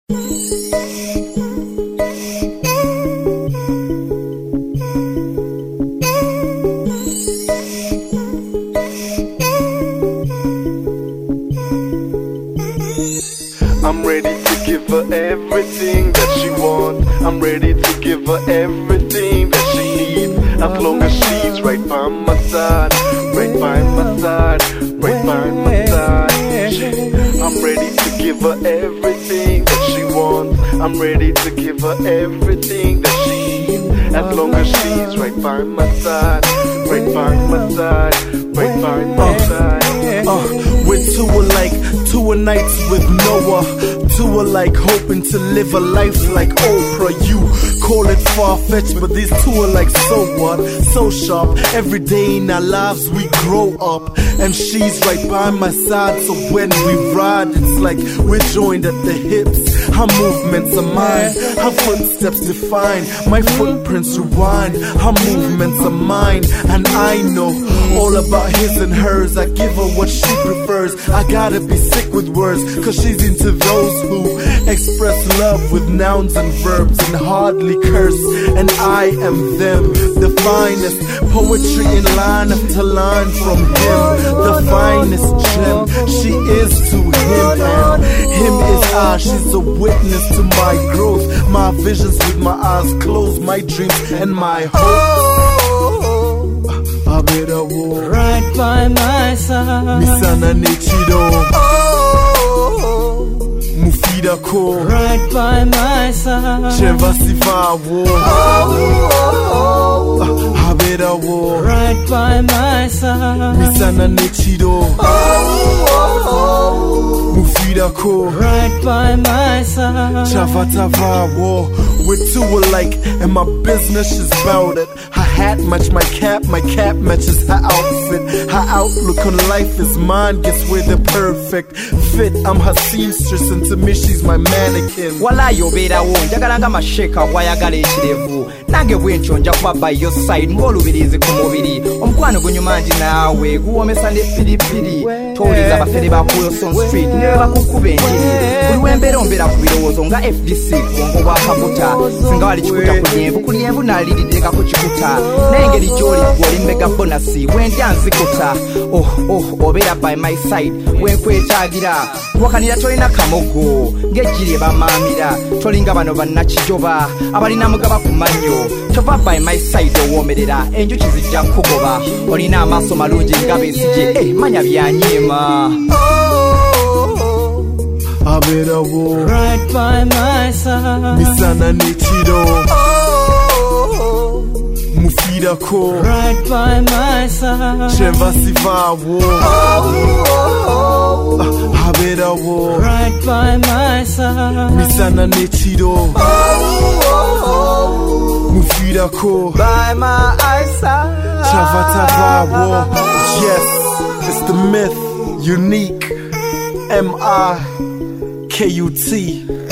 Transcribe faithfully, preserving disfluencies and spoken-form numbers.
I'm ready to give her everything that she wants. I'm ready to give her everything that she needs. As long as she's right by my side, right by my side, right by my side. I'm ready to give her everything that she wants. I'm ready to give her everything that she needs. As long as she's right by my side, right by my side, right by my side. Uh, we're two alike, two a nights with Noah, two alike hoping to live a life like Oprah. You call it far-fetched, but these two are like so what? So sharp, every day in our lives we grow up, and she's right by my side, so when we ride it's like we're joined at the hips. Her movements are mine, her footsteps define my footprints rewind. Her movements are mine, and I know all about his and hers. I give her what she prefers. I gotta be sick with words, cause she's into those who express love with nouns and verbs and hardly curse. And I am them, the finest poetry in line after line from him. The finest gem, she is to him, and him is I. She's a witness to my growth, my visions with my eyes closed, my dreams and my hopes. I better walk right by my side. Misana Nechido, Mufida ko right by my side. Cheva Siva wo, I better walk right by my side. Misana Nechido, Mufida ko right by my side. Chava Tava wo. We're two alike, and my business is about it. Her hat match my cap, my cap matches her outfit. Her outlook on life is mine, guess we're the perfect fit. I'm her seamstress, and to me she's my mannequin. Wala yobera wo, njagala nga masheka wayagala ekirevu. Nange bwentyo nja kuba by your side, ng'olubirizi ku mubiri. Omukwano gunyuma nji naawe, guwomesa ne piripiri. Toliza abafere ba Wilson Street, ne bakukuba enjiri. Buli wembeera ombeera ku birowoozo nga F D C, bwongo bwa kabuta. Singa wali kikuta ku nyenvu, ku nyenvu nalirideka ku kikuta. N'engeri gy'oli gw'oli mega bonasi, wendya nzikuta. Oh, oh, obeera by my side, wenkwetaagira. Wakanira tolina kamogo, ng'ejjiri ebamaamira. Tolinga bano bannakijoba, abalina mugaba ku mannyo. Tova by my side owoomerera, enjuki zijja kukugoba. Olina amaaso malungi nga beesije, eh, manya byanyeema. I better walk right by my side. Misana Nechido, Mufida ko right by my side. Cheva Siva wo, I better walk right by my side. Misana Nechido, Mufida ko By my side. Chava Tava wo. Yes, it's the myth, unique, M I K U T.